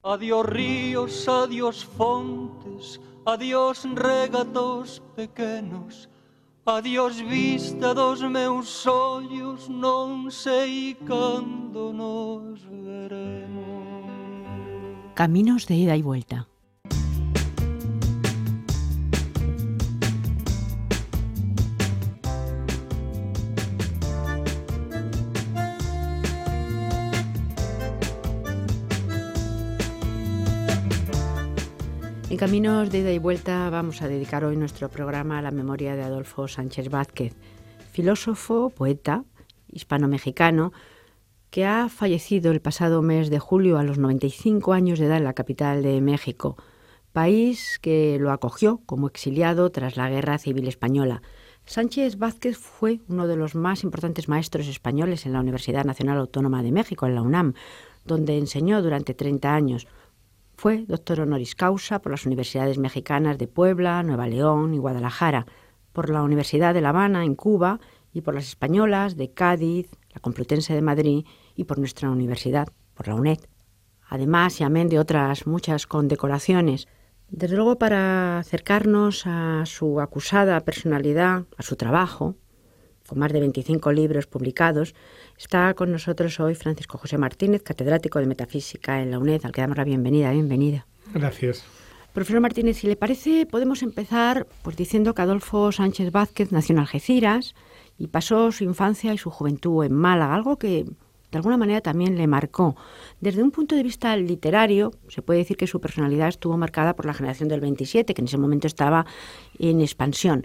Adiós ríos, adiós fontes, adiós regatos pequenos, adiós vista dos meus ollos, non sei cando nos veremos. Caminos de ida y vuelta. En Caminos de ida y vuelta vamos a dedicar hoy nuestro programa a la memoria de Adolfo Sánchez Vázquez, filósofo, poeta, hispano-mexicano, que ha fallecido el pasado mes de julio a los 95 años de edad en la capital de México, país que lo acogió como exiliado tras la Guerra Civil Española. Sánchez Vázquez fue uno de los más importantes maestros españoles en la Universidad Nacional Autónoma de México, en la UNAM, donde enseñó durante 30 años. Fue doctor honoris causa por las universidades mexicanas de Puebla, Nueva León y Guadalajara, por la Universidad de La Habana, en Cuba, y por las españolas de Cádiz, la Complutense de Madrid y por nuestra universidad, por la UNED. Además, y amén de otras muchas condecoraciones. Desde luego, para acercarnos a su acusada personalidad, a su trabajo, con más de 25 libros publicados, está con nosotros hoy Francisco José Martínez, catedrático de Metafísica en la UNED, al que damos la bienvenida. Bienvenida. Gracias. Profesor Martínez, si le parece, podemos empezar pues diciendo que Adolfo Sánchez Vázquez nació en Algeciras y pasó su infancia y su juventud en Málaga, algo que de alguna manera también le marcó. Desde un punto de vista literario, se puede decir que su personalidad estuvo marcada por la generación del 27, que en ese momento estaba en expansión.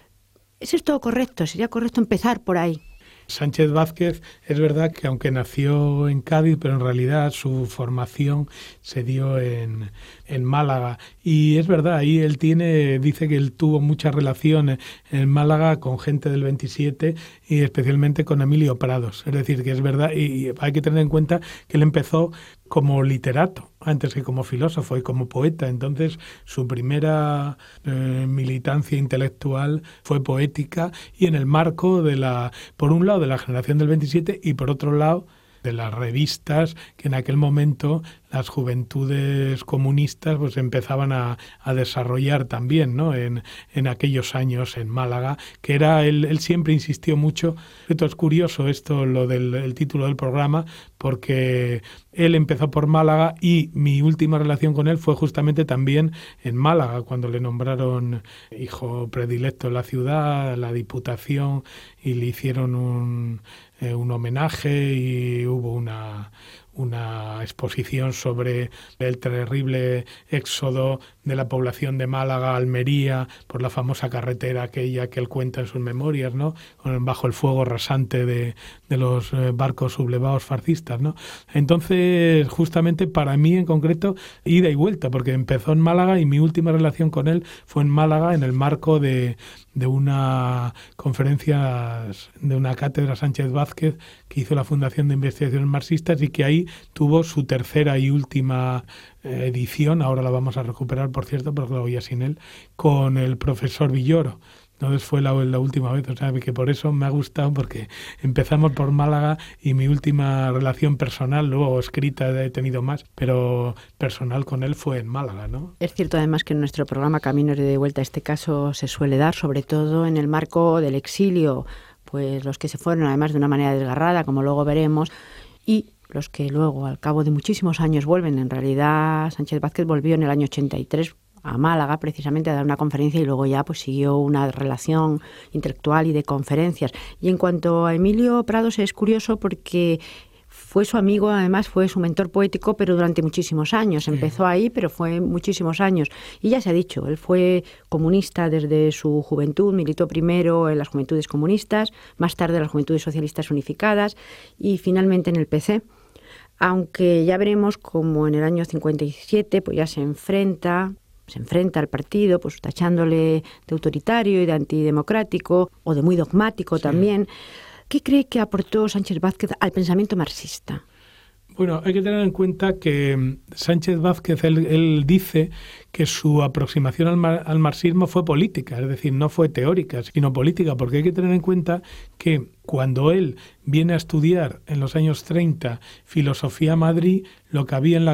¿Es esto correcto? ¿Sería correcto empezar por ahí? Sánchez Vázquez es verdad que aunque nació en Cádiz, pero en realidad su formación se dio en Málaga. Y es verdad, ahí dice que él tuvo muchas relaciones en Málaga con gente del 27 y especialmente con Emilio Prados. Es decir, que es verdad, y hay que tener en cuenta que él empezó como literato, antes que como filósofo y como poeta. Entonces, su primera militancia intelectual fue poética y en el marco por un lado, de la generación del 27 y por otro lado, de las revistas que en aquel momento las juventudes comunistas pues empezaban a desarrollar también, ¿no? En aquellos años en Málaga, que era él siempre insistió mucho. Esto es curioso, lo del título del programa, porque él empezó por Málaga y mi última relación con él fue justamente también en Málaga, cuando le nombraron hijo predilecto de la ciudad, la Diputación, y le hicieron un homenaje y hubo una exposición sobre el terrible éxodo de la población de Málaga a Almería por la famosa carretera aquella que él cuenta en sus memorias, ¿no? Bajo el fuego rasante de los barcos sublevados fascistas, ¿no? Entonces, justamente para mí en concreto, ida y vuelta, porque empezó en Málaga y mi última relación con él fue en Málaga en el marco de una conferencia, de una cátedra Sánchez Vázquez que hizo la Fundación de Investigaciones Marxistas y que ahí tuvo su tercera y última edición, ahora la vamos a recuperar, por cierto, porque lo voy sin él, con el profesor Villoro. Entonces fue la última vez, o sea, que por eso me ha gustado, porque empezamos por Málaga y mi última relación personal, luego escrita he tenido más, pero personal con él fue en Málaga, ¿no? Es cierto además que en nuestro programa Caminos de Vuelta este caso se suele dar, sobre todo en el marco del exilio, pues los que se fueron además de una manera desgarrada, como luego veremos, y los que luego, al cabo de muchísimos años, vuelven. En realidad, Sánchez Vázquez volvió en el año 83 a Málaga precisamente a dar una conferencia y luego ya pues siguió una relación intelectual y de conferencias. Y en cuanto a Emilio Prados, es curioso porque fue su amigo, además fue su mentor poético, pero durante muchísimos años. Empezó ahí, pero fue muchísimos años. Y ya se ha dicho, él fue comunista desde su juventud, militó primero en las Juventudes Comunistas, más tarde en las Juventudes Socialistas Unificadas y finalmente en el PC. Aunque ya veremos como en el año 57 pues ya se enfrenta al partido, pues tachándole de autoritario y de antidemocrático o de muy dogmático también. ¿Qué cree que aportó Sánchez Vázquez al pensamiento marxista? Bueno, hay que tener en cuenta que Sánchez Vázquez, él dice que su aproximación al marxismo fue política, es decir, no fue teórica, sino política, porque hay que tener en cuenta que cuando él viene a estudiar en los años 30 filosofía a Madrid, lo que había en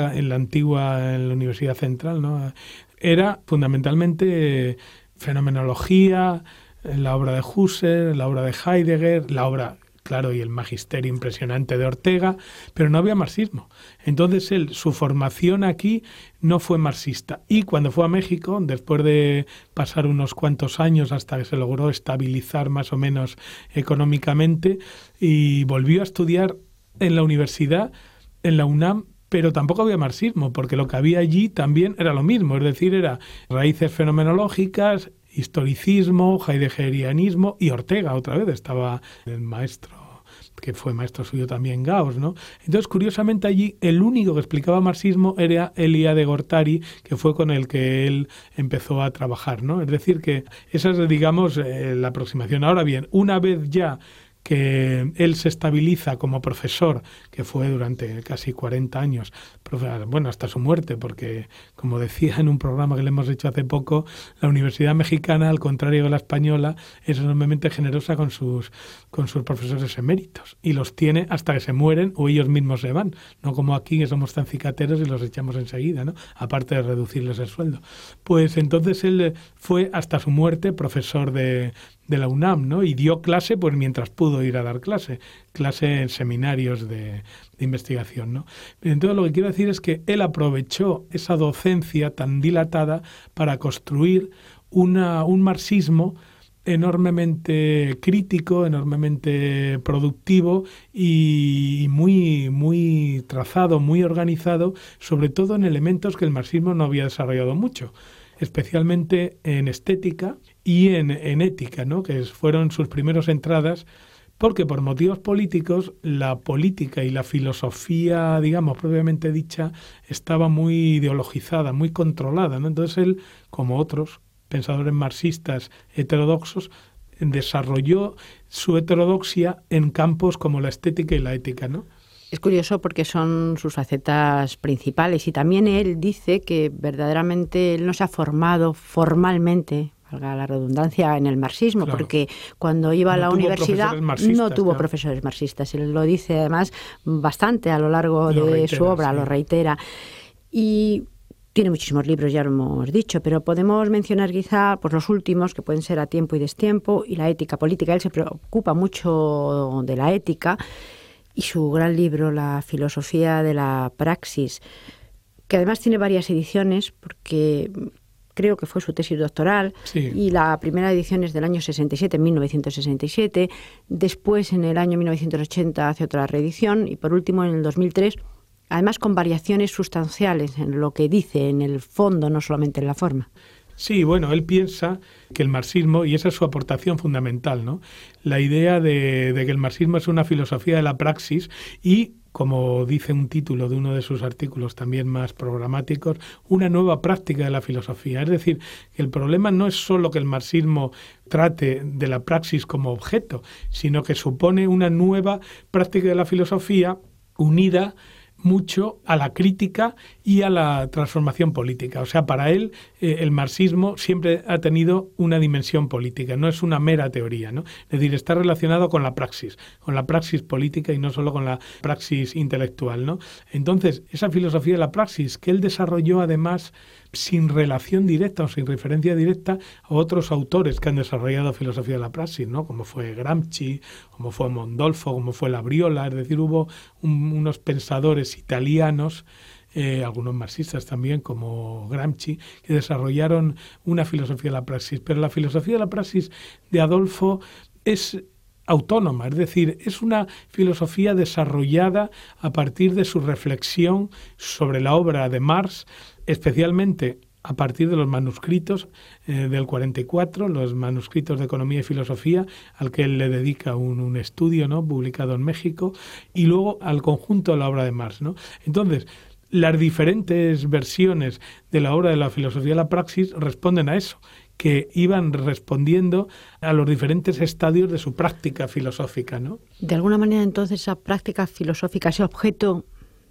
la Universidad Central, ¿no?, era fundamentalmente fenomenología, la obra de Husserl, la obra de Heidegger, la obra, claro, y el magisterio impresionante de Ortega, pero no había marxismo. Entonces su formación aquí no fue marxista. Y cuando fue a México, después de pasar unos cuantos años hasta que se logró estabilizar más o menos económicamente, y volvió a estudiar en la universidad, en la UNAM, pero tampoco había marxismo, porque lo que había allí también era lo mismo, es decir, era raíces fenomenológicas, historicismo, heideggerianismo, y Ortega otra vez, estaba el maestro, que fue maestro suyo también, Gauss, ¿no? Entonces, curiosamente allí, el único que explicaba marxismo era Elia de Gortari, que fue con el que él empezó a trabajar, ¿no? Es decir, que esa es, digamos, la aproximación. Ahora bien, una vez ya que él se estabiliza como profesor, que fue durante casi 40 años, bueno, hasta su muerte, porque, como decía en un programa que le hemos hecho hace poco, la Universidad Mexicana, al contrario de la española, es enormemente generosa con sus profesores eméritos, y los tiene hasta que se mueren o ellos mismos se van, no como aquí, que somos tan cicateros y los echamos enseguida, ¿no?, aparte de reducirles el sueldo. Pues entonces él fue hasta su muerte profesor de la UNAM, ¿no?, y dio clase pues mientras pudo ir a dar clase en seminarios de investigación, ¿no? Entonces lo que quiero decir es que él aprovechó esa docencia tan dilatada para construir un marxismo enormemente crítico, enormemente productivo y muy, muy trazado, muy organizado, sobre todo en elementos que el marxismo no había desarrollado mucho, especialmente en estética y en ética, ¿no?, que fueron sus primeras entradas, porque por motivos políticos la política y la filosofía, digamos, propiamente dicha, estaba muy ideologizada, muy controlada, ¿no? Entonces él, como otros pensadores marxistas heterodoxos, desarrolló su heterodoxia en campos como la estética y la ética, ¿no? Es curioso porque son sus facetas principales, y también él dice que verdaderamente él no se ha formado formalmente, valga la redundancia, en el marxismo, claro, porque cuando iba a la universidad no tuvo profesores marxistas. Él lo dice además bastante a lo largo de su obra, sí, lo reitera. Y tiene muchísimos libros, ya lo hemos dicho, pero podemos mencionar quizá pues, los últimos, que pueden ser A tiempo y destiempo, y la ética política. Él se preocupa mucho de la ética, y su gran libro, La filosofía de la praxis, que además tiene varias ediciones, porque creo que fue su tesis doctoral, sí, y la primera edición es del año 67, 1967, después en el año 1980 hace otra reedición, y por último en el 2003, además con variaciones sustanciales en lo que dice, en el fondo, no solamente en la forma. Sí, bueno, él piensa que el marxismo, y esa es su aportación fundamental, ¿no?, la idea de que el marxismo es una filosofía de la praxis y, como dice un título de uno de sus artículos también más programáticos, una nueva práctica de la filosofía. Es decir, que el problema no es solo que el marxismo trate de la praxis como objeto, sino que supone una nueva práctica de la filosofía unida mucho a la crítica y a la transformación política. O sea, para él el marxismo siempre ha tenido una dimensión política, no es una mera teoría, ¿no? Es decir, está relacionado con la praxis política y no solo con la praxis intelectual, ¿no? Entonces, esa filosofía de la praxis que él desarrolló además sin relación directa o sin referencia directa a otros autores que han desarrollado filosofía de la praxis, ¿no?, como fue Gramsci, como fue Mondolfo, como fue Labriola. Es decir, hubo unos pensadores italianos, algunos marxistas también, como Gramsci, que desarrollaron una filosofía de la praxis. Pero la filosofía de la praxis de Adolfo es autónoma, es decir, es una filosofía desarrollada a partir de su reflexión sobre la obra de Marx, especialmente a partir de los manuscritos del 44, los manuscritos de Economía y Filosofía, al que él le dedica un estudio, ¿no?, publicado en México, y luego al conjunto de la obra de Marx, ¿no? Entonces, las diferentes versiones de la obra de la filosofía de la praxis responden a eso, que iban respondiendo a los diferentes estadios de su práctica filosófica, ¿no? De alguna manera, entonces, esa práctica filosófica, ese objeto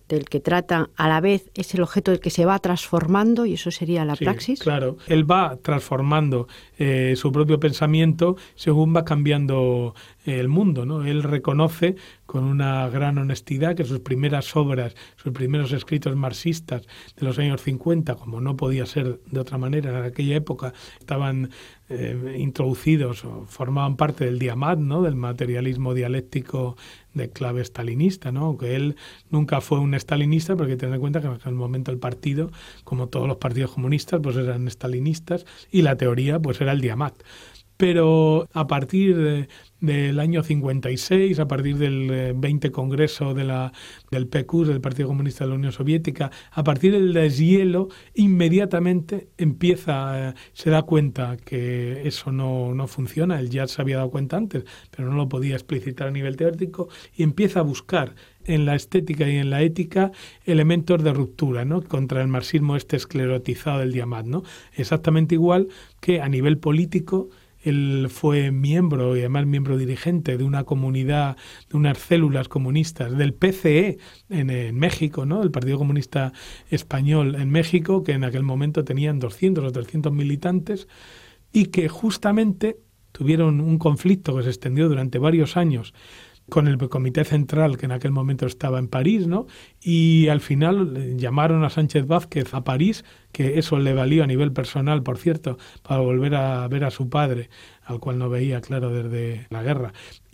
del que trata, a la vez es el objeto del que se va transformando, y eso sería la praxis. Claro, él va transformando su propio pensamiento según va cambiando el mundo, ¿no? Él reconoce con una gran honestidad que sus primeras obras, sus primeros escritos marxistas de los años 50, como no podía ser de otra manera en aquella época, estaban introducidos o formaban parte del Diamant, ¿no? Del materialismo dialéctico de clave stalinista, ¿no? Aunque él nunca fue un stalinista, pero hay que tener en cuenta que en aquel momento el partido, como todos los partidos comunistas, pues eran stalinistas y la teoría pues era el Diamant. Pero a partir del año 56, a partir del 20 Congreso del PQ, del Partido Comunista de la Unión Soviética, a partir del deshielo, inmediatamente se da cuenta que eso no funciona. Él ya se había dado cuenta antes, pero no lo podía explicitar a nivel teórico, y empieza a buscar en la estética y en la ética elementos de ruptura, ¿no? Contra el marxismo esclerotizado del Diamant, ¿no? Exactamente igual que a nivel político. Él fue miembro, y además miembro dirigente de una comunidad, de unas células comunistas del PCE en México, ¿no? El Partido Comunista Español en México, que en aquel momento tenían 200 o 300 militantes, y que justamente tuvieron un conflicto que se extendió durante varios años con el Comité Central, que en aquel momento estaba en París, ¿no? Y al final llamaron a Sánchez Vázquez a París, que eso le valió a nivel personal, por cierto, para volver a ver a su padre, al cual no veía, claro, desde la guerra.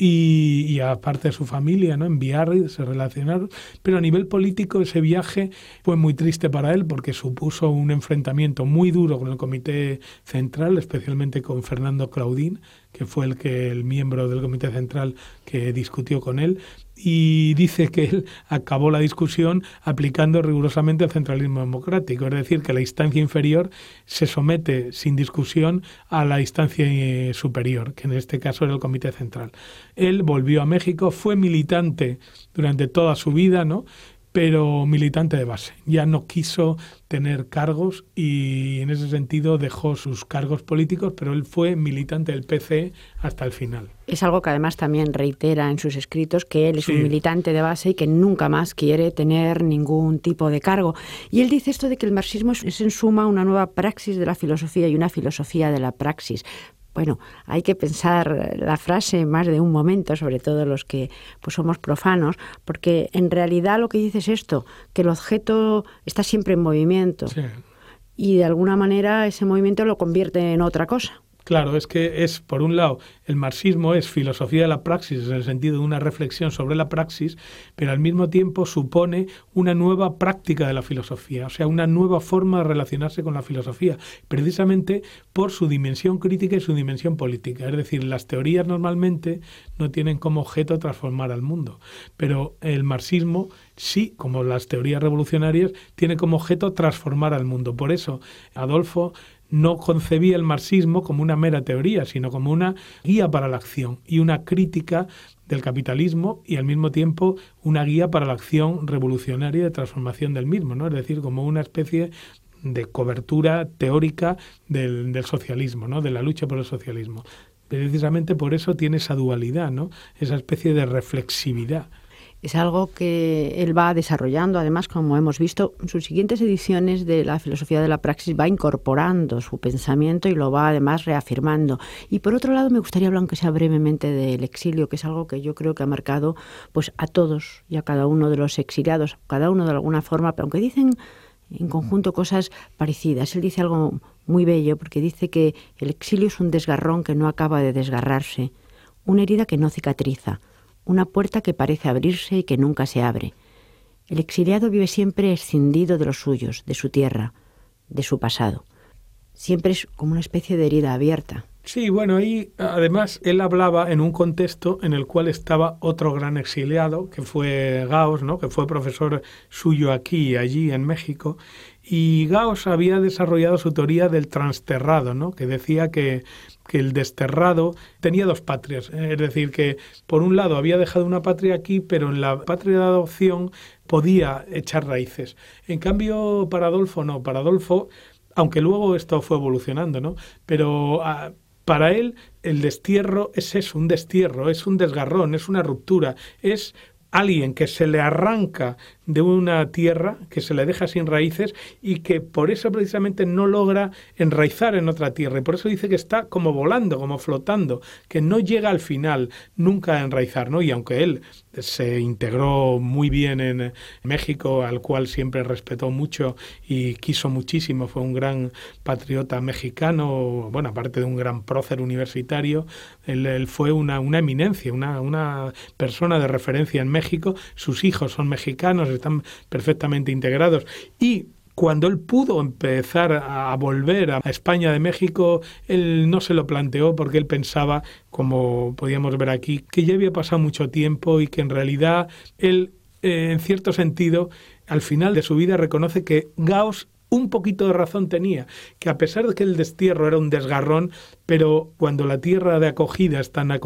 Y aparte de su familia, ¿no? En Biarritz se relacionaron. Pero a nivel político ese viaje fue muy triste para él, porque supuso un enfrentamiento muy duro con el Comité Central, especialmente con Fernando Claudín, que fue el miembro del Comité Central que discutió con él, y dice que él acabó la discusión aplicando rigurosamente el centralismo democrático, es decir, que la instancia inferior se somete sin discusión a la instancia superior, que en este caso era el Comité Central. Él volvió a México, fue militante durante toda su vida, ¿no? Pero militante de base. Ya no quiso tener cargos y en ese sentido dejó sus cargos políticos, pero él fue militante del PC hasta el final. Es algo que además también reitera en sus escritos, que él es un militante de base y que nunca más quiere tener ningún tipo de cargo. Y él dice esto de que el marxismo es en suma una nueva praxis de la filosofía y una filosofía de la praxis. Bueno, hay que pensar la frase más de un momento, sobre todo los que pues somos profanos, porque en realidad lo que dice es esto, que el objeto está siempre en movimiento, y de alguna manera ese movimiento lo convierte en otra cosa. Claro, es que por un lado, el marxismo es filosofía de la praxis, en el sentido de una reflexión sobre la praxis, pero al mismo tiempo supone una nueva práctica de la filosofía, o sea, una nueva forma de relacionarse con la filosofía, precisamente por su dimensión crítica y su dimensión política. Es decir, las teorías normalmente no tienen como objeto transformar al mundo, pero el marxismo sí, como las teorías revolucionarias, tiene como objeto transformar al mundo. Por eso, Adolfo no concebía el marxismo como una mera teoría, sino como una guía para la acción y una crítica del capitalismo, y al mismo tiempo una guía para la acción revolucionaria de transformación del mismo, ¿no? Es decir, como una especie de cobertura teórica del socialismo, ¿no? De la lucha por el socialismo. Precisamente por eso tiene esa dualidad, ¿no? Esa especie de reflexividad. Es algo que él va desarrollando, además, como hemos visto, en sus siguientes ediciones de la filosofía de la praxis va incorporando su pensamiento y lo va además reafirmando. Y por otro lado, me gustaría hablar, aunque sea brevemente, del exilio, que es algo que yo creo que ha marcado pues a todos y a cada uno de los exiliados, cada uno de alguna forma, pero aunque dicen en conjunto cosas parecidas. Él dice algo muy bello, porque dice que el exilio es un desgarrón que no acaba de desgarrarse, una herida que no cicatriza, una puerta que parece abrirse y que nunca se abre. El exiliado vive siempre escindido de los suyos, de su tierra, de su pasado. Siempre es como una especie de herida abierta. Sí, bueno, y además él hablaba en un contexto en el cual estaba otro gran exiliado, que fue Gauss, ¿no? Que fue profesor suyo aquí y allí en México, y Gauss había desarrollado su teoría del transterrado, ¿no? Que decía que el desterrado tenía dos patrias, es decir, que por un lado había dejado una patria aquí, pero en la patria de adopción podía echar raíces. En cambio, para Adolfo no, para Adolfo, aunque luego esto fue evolucionando, ¿no? Pero para él el destierro es eso, un destierro, es un desgarrón, es una ruptura, es alguien que se le arranca de una tierra, que se le deja sin raíces y que por eso precisamente no logra enraizar en otra tierra. Y por eso dice que está como volando, como flotando, que no llega al final nunca a enraizar, ¿no? Y aunque él se integró muy bien en México, al cual siempre respetó mucho y quiso muchísimo, fue un gran patriota mexicano, bueno, aparte de un gran prócer universitario, él fue una eminencia, una persona de referencia en México. Sus hijos son mexicanos, están perfectamente integrados, y cuando él pudo empezar a volver a España de México, él no se lo planteó porque él pensaba, como podíamos ver aquí, que ya había pasado mucho tiempo y que en realidad él, en cierto sentido, al final de su vida reconoce que Gauss un poquito de razón tenía, que a pesar de que el destierro era un desgarrón, pero cuando la tierra de acogida es tan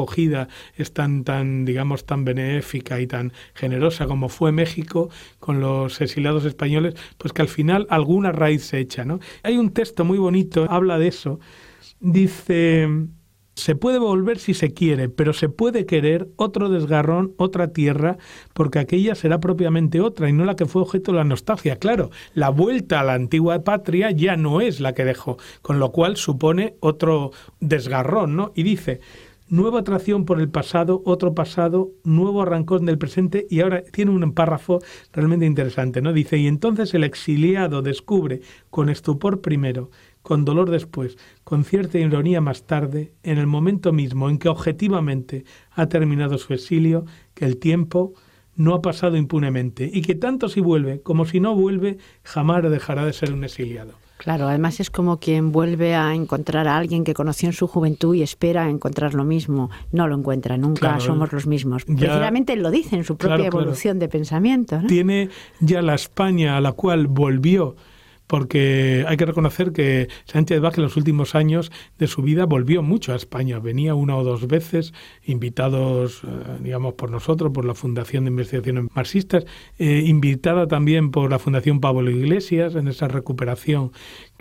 digamos, tan benéfica y tan generosa como fue México con los exiliados españoles, pues que al final alguna raíz se echa, ¿no? Hay un texto muy bonito, habla de eso, dice: se puede volver si se quiere, pero se puede querer otro desgarrón, otra tierra, porque aquella será propiamente otra y no la que fue objeto de la nostalgia. Claro, la vuelta a la antigua patria ya no es la que dejó, con lo cual supone otro desgarrón, ¿no? Y dice: nueva atracción por el pasado, otro pasado, nuevo arrancón del presente. Y ahora tiene un párrafo realmente interesante, ¿no? Dice: y entonces el exiliado descubre con estupor primero, con dolor después, con cierta ironía más tarde, en el momento mismo en que objetivamente ha terminado su exilio, que el tiempo no ha pasado impunemente y que tanto si vuelve como si no vuelve, jamás dejará de ser un exiliado. Claro, además es como quien vuelve a encontrar a alguien que conoció en su juventud y espera encontrar lo mismo. No lo encuentra, nunca claro, somos los mismos. Precisamente él lo dice en su propia evolución de pensamiento, ¿no? Tiene ya la España a la cual volvió, porque hay que reconocer que Sánchez Vázquez en los últimos años de su vida volvió mucho a España. Venía una o dos veces, invitados, digamos, por nosotros, por la Fundación de Investigaciones Marxistas, invitada también por la Fundación Pablo Iglesias, en esa recuperación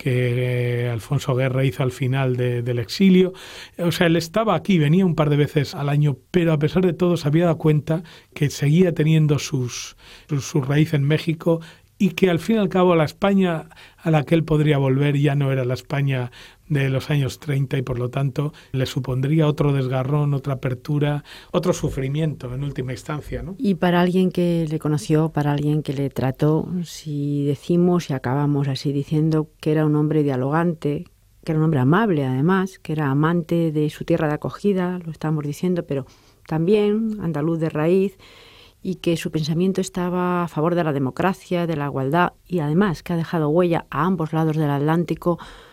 que Alfonso Guerra hizo al final del exilio. O sea, él estaba aquí, venía un par de veces al año, pero a pesar de todo se había dado cuenta que seguía teniendo su raíz en México, y que al fin y al cabo la España a la que él podría volver ya no era la España de los años 30 y por lo tanto le supondría otro desgarrón, otra apertura, otro sufrimiento en última instancia, ¿no? Y para alguien que le conoció, para alguien que le trató, si decimos y acabamos así diciendo que era un hombre dialogante, que era un hombre amable además, que era amante de su tierra de acogida, lo estamos diciendo, pero también andaluz de raíz, y que su pensamiento estaba a favor de la democracia, de la igualdad, y además que ha dejado huella a ambos lados del Atlántico,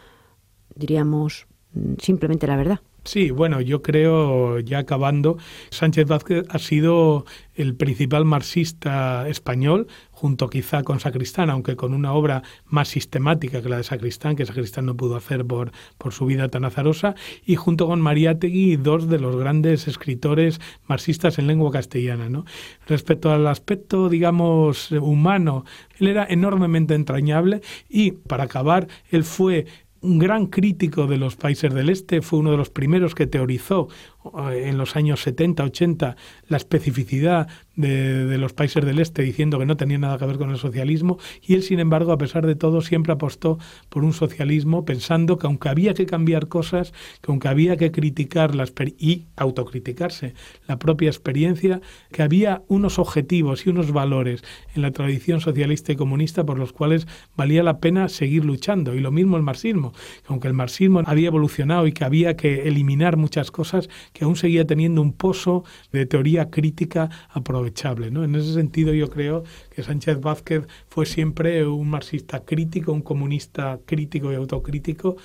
diríamos simplemente la verdad. Sí, bueno, yo creo, ya acabando, Sánchez Vázquez ha sido el principal marxista español, junto quizá con Sacristán, aunque con una obra más sistemática que la de Sacristán, que Sacristán no pudo hacer por su vida tan azarosa, y junto con Mariátegui, dos de los grandes escritores marxistas en lengua castellana, ¿no? Respecto al aspecto, digamos, humano, él era enormemente entrañable y, para acabar, él fue un gran crítico de los países del Este, fue uno de los primeros que teorizó en los años 70, 80 la especificidad de los países del Este, diciendo que no tenía nada que ver con el socialismo, y él, sin embargo, a pesar de todo, siempre apostó por un socialismo, pensando que aunque había que cambiar cosas, que aunque había que criticar y autocriticarse la propia experiencia, que había unos objetivos y unos valores en la tradición socialista y comunista por los cuales valía la pena seguir luchando. Y lo mismo el marxismo, que aunque el marxismo había evolucionado y que había que eliminar muchas cosas, que aún seguía teniendo un pozo de teoría crítica aprovechable, ¿no? En ese sentido, yo creo que Sánchez Vázquez fue siempre un marxista crítico, un comunista crítico y autocrítico,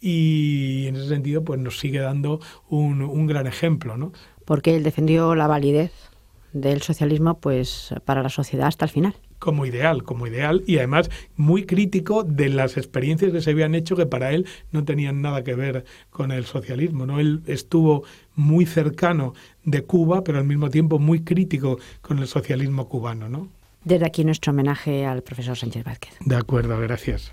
y en ese sentido pues nos sigue dando un gran ejemplo, ¿no? Porque él defendió la validez del socialismo pues para la sociedad hasta el final. Como ideal, y además muy crítico de las experiencias que se habían hecho que para él no tenían nada que ver con el socialismo, ¿no? Él estuvo muy cercano de Cuba, pero al mismo tiempo muy crítico con el socialismo cubano, ¿no? Desde aquí nuestro homenaje al profesor Sánchez Vázquez. De acuerdo, gracias.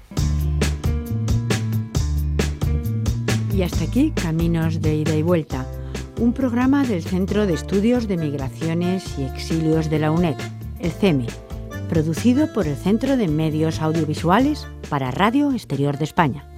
Y hasta aquí, Caminos de Ida y Vuelta. un programa del Centro de Estudios de Migraciones y Exilios de la UNED, el CEME, producido por el Centro de Medios Audiovisuales para Radio Exterior de España.